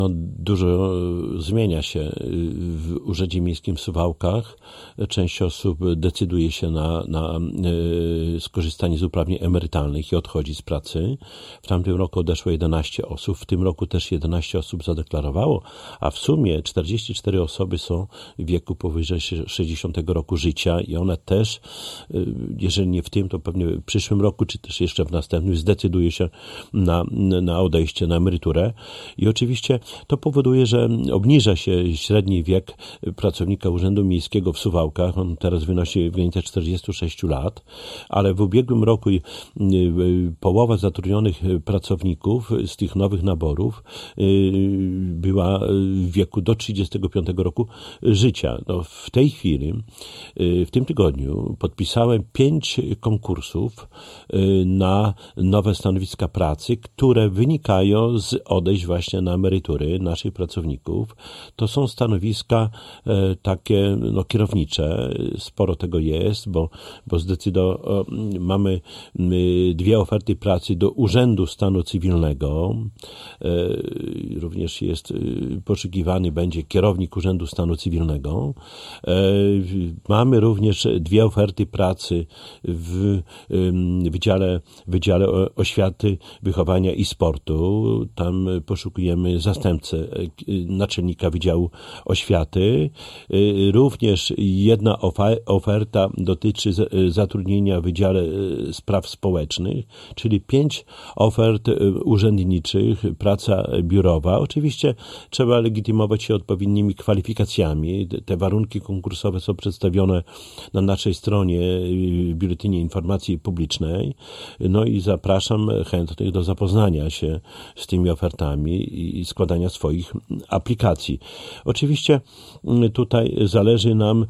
Dużo zmienia się w Urzędzie Miejskim w Suwałkach. Część osób decyduje się na skorzystanie z uprawnień emerytalnych i odchodzi z pracy. W tamtym roku odeszło 11 osób, w tym roku też 11 osób zadeklarowało, a w sumie 44 osoby są w wieku powyżej 60 roku życia i one też, jeżeli nie w tym, to pewnie w przyszłym roku, czy też jeszcze w następnym, zdecyduje się na odejście na emeryturę. I oczywiście to powoduje, że obniża się średni wiek pracownika Urzędu Miejskiego w Suwałkach. On teraz wynosi w granicach 46 lat, ale w ubiegłym roku połowa zatrudnionych pracowników z tych nowych naborów była w wieku do 35 roku życia. No, w tej chwili, w tym tygodniu podpisałem 5 konkursów na nowe stanowiska pracy, które wynikają z odejść właśnie na emerytury naszych pracowników. To są stanowiska takie kierownicze. Sporo tego jest, bo mamy 2 oferty pracy do Urzędu Stanu Cywilnego. Również jest poszukiwany będzie kierownik Urzędu Stanu Cywilnego. Mamy również 2 oferty pracy w Wydziale Oświaty, Wychowania i Sportu. Tam poszukujemy zastępcę naczelnika Wydziału Oświaty. Również jedna oferta dotyczy zatrudnienia w Wydziale Spraw Społecznych, czyli 5 ofert urzędniczych, praca biurowa. Oczywiście trzeba legitymować się odpowiednimi kwalifikacjami. Te warunki konkursowe są przedstawione na naszej stronie w Biuletynie Informacji Publicznej. No i zapraszam chętnych do zapoznania się z tymi ofertami i składania swoich aplikacji. Oczywiście tutaj zależy nam,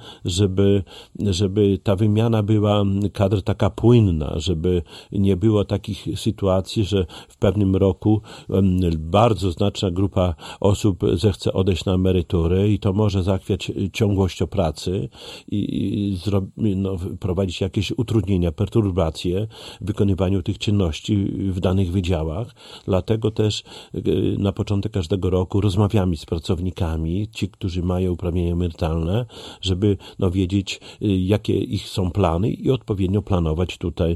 żeby ta wymiana była kadr taka płynna, żeby nie było takich sytuacji, że w pewnym roku bardzo znaczna grupa osób zechce odejść na emeryturę i to może zachwiać ciągłością pracy i prowadzić jakieś utrudnienia, perturbacje w wykonywaniu tych czynności w danych wydziałach. Dlatego też na początek każdego roku rozmawiamy z pracownikami, ci, którzy mają uprawnienia emerytalne, żeby wiedzieć, jakie ich są plany i odpowiednio planować tutaj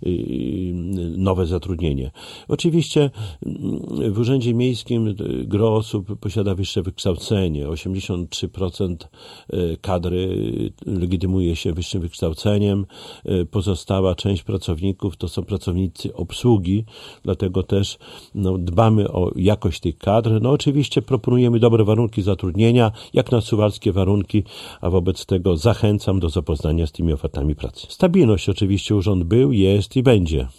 nowe zatrudnienie. Oczywiście w Urzędzie Miejskim gros osób posiada wyższe wykształcenie. 83% kadry legitymuje się wyższym wykształceniem. Pozostała część pracowników to są pracownicy obsługi, dlatego też dbamy o jakość tych kadr. Oczywiście proponujemy dobre warunki zatrudnienia, jak na suwalskie warunki, a wobec tego zachęcam do zapoznania z tymi ofertami pracy. Stabilność oczywiście urząd był, jest i będzie.